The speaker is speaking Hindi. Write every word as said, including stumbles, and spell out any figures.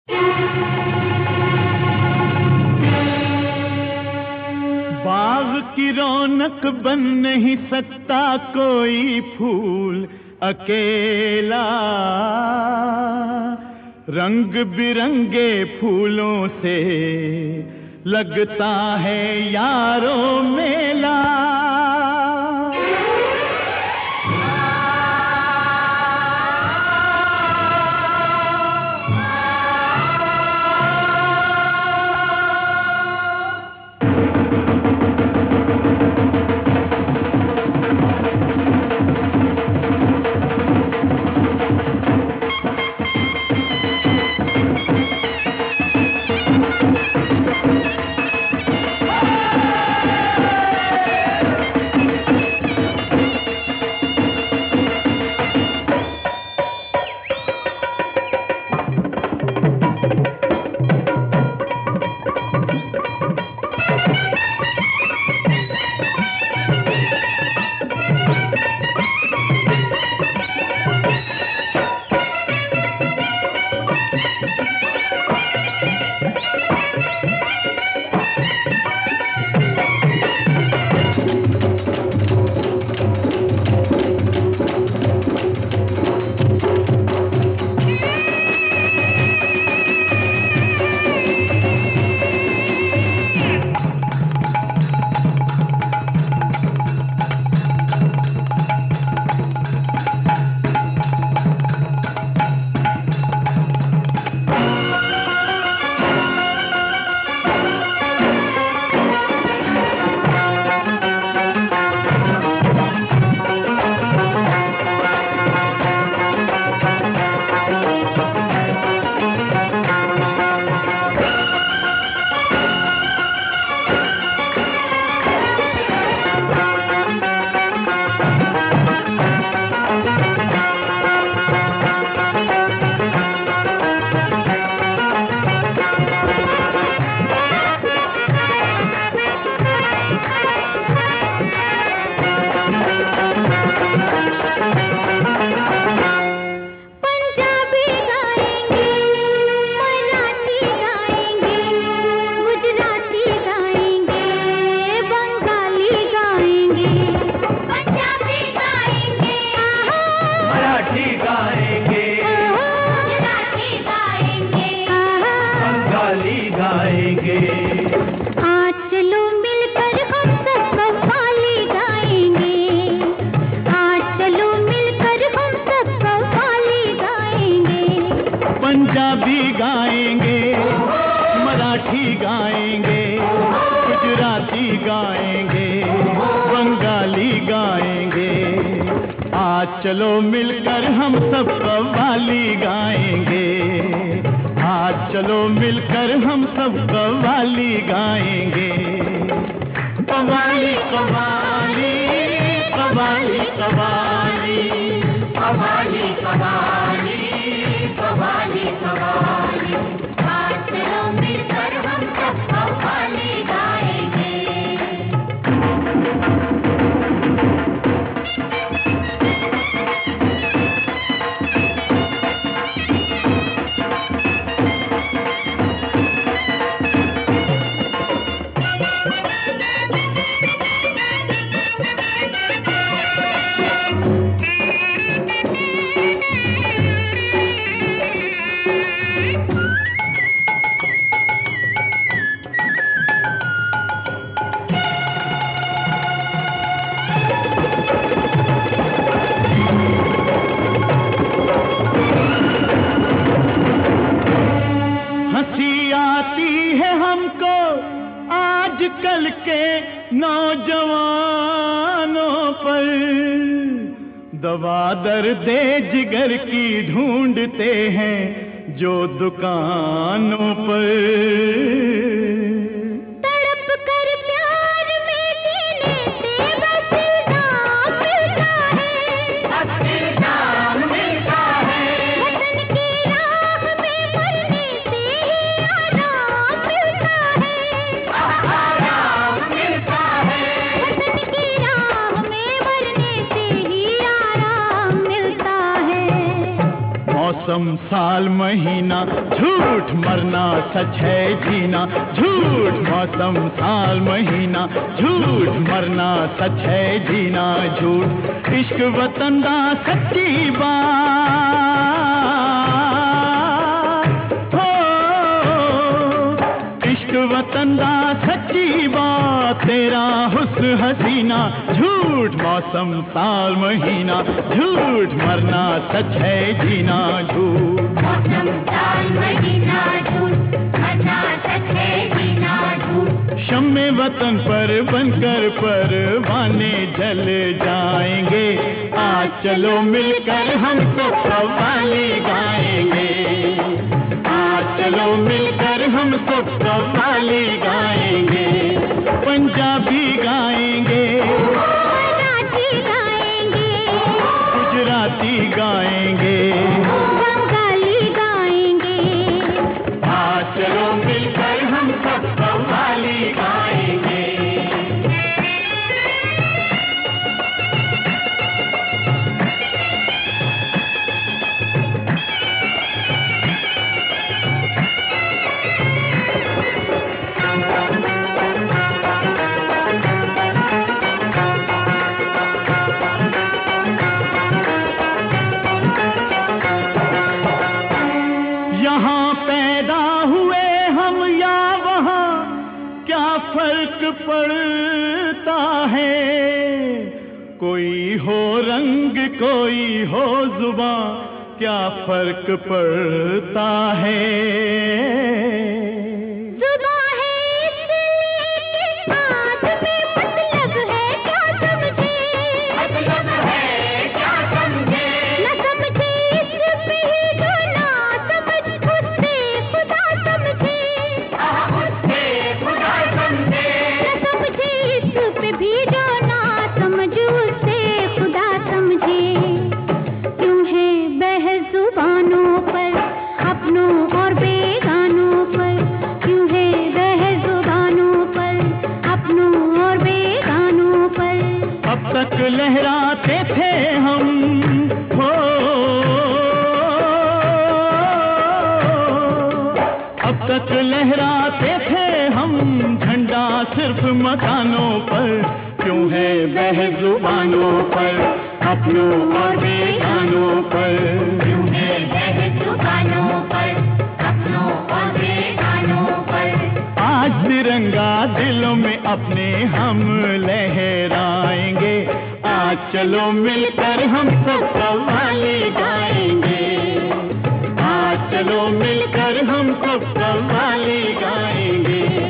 बाग की रौनक बन नहीं सकता कोई फूल अकेला, रंग बिरंगे फूलों से लगता है यारों मेला। पंजाबी गाएंगे, मराठी गाएंगे, गुजराती गाएंगे, बंगाली गाएंगे। आज चलो मिलकर हम सब कव्वाली गाएंगे, आज चलो मिलकर हम सब कव्वाली गाएंगे। कव्वाली कव्वाली कव्वाली कव्वाली कव्वाली कव्वाली कव्वाली कव्वाली, आज चलो मिलकर हम सब कव्वाली गाएंगे। आजकल के नौजवानों पर दवा दर्दे जिगर की ढूंढते हैं जो दुकानों पर। तड़प कर प्यार में जीने से बस इल्जाम मिलता है, बस इल्जाम मिलता है। वतन की राह में मरने से ही आराम मिलता है, आराम मिलता है। वतन की राह में मरने से ही आराम मिलता है। मौसम मौसम साल महीना, झूठ मरना सच है जीना। झूठ मौसम साल महीना, झूठ मरना सच है जीना। झूठ इश्क वतन दा सच्ची बात हो, इश्क वतन दा सच्ची बात, तेरा हुस्न हसीना। झूठ मौसम साल महीना, झूठ मरना सच है जीना। झूठ मौसम साल महीना, झूठ मरना सच है जीना। झूठ शम्मे वतन पर बनकर परवाने जल जाएंगे। आज चलो मिलकर हम तो कव्वाली गाएंगे। आज चलो मिलकर हम सब कव्वाली गाएंगे। पंजाबी गाएंगे, मराठी गाएंगे, गुजराती गाएंगे, बंगाली गाएंगे। आज चलो मिलकर हम सब कव्वाली गाएंगे। यहाँ पैदा हुए हम या वहाँ क्या फर्क पड़ता है। कोई हो रंग कोई हो जुबां, क्या फर्क पड़ता है। जुबां है इसलिए कि बात में मतलब है क्या समझे, मतलब है क्या समझे। न समझे इसमें ही जो ना समझ, उससे खुदा समझे, उससे खुदा समझे। न समझे इस पे भी जो ना समझ, उससे खुदा समझे। क्यों है बहस जुबानों पर अपनों और बेगानों पर, क्यों है बहस जुबानों पर अपनों और बेगानों पर। अब तक लहराते थे हम हो, अब तक लहराते थे हम झंडा सिर्फ मकानों पर। क्यों है बहस जुबानों पर अपनों और बेगानों पर। क्यों है बहस जुबानों पर अपनों और बेगानों पर। आज तिरंगा दिलों में अपने हम लहराएंगे। आज चलो मिलकर हम सब कव्वाली गाएंगे। आज चलो मिलकर हम सब कव्वाली गाएंगे।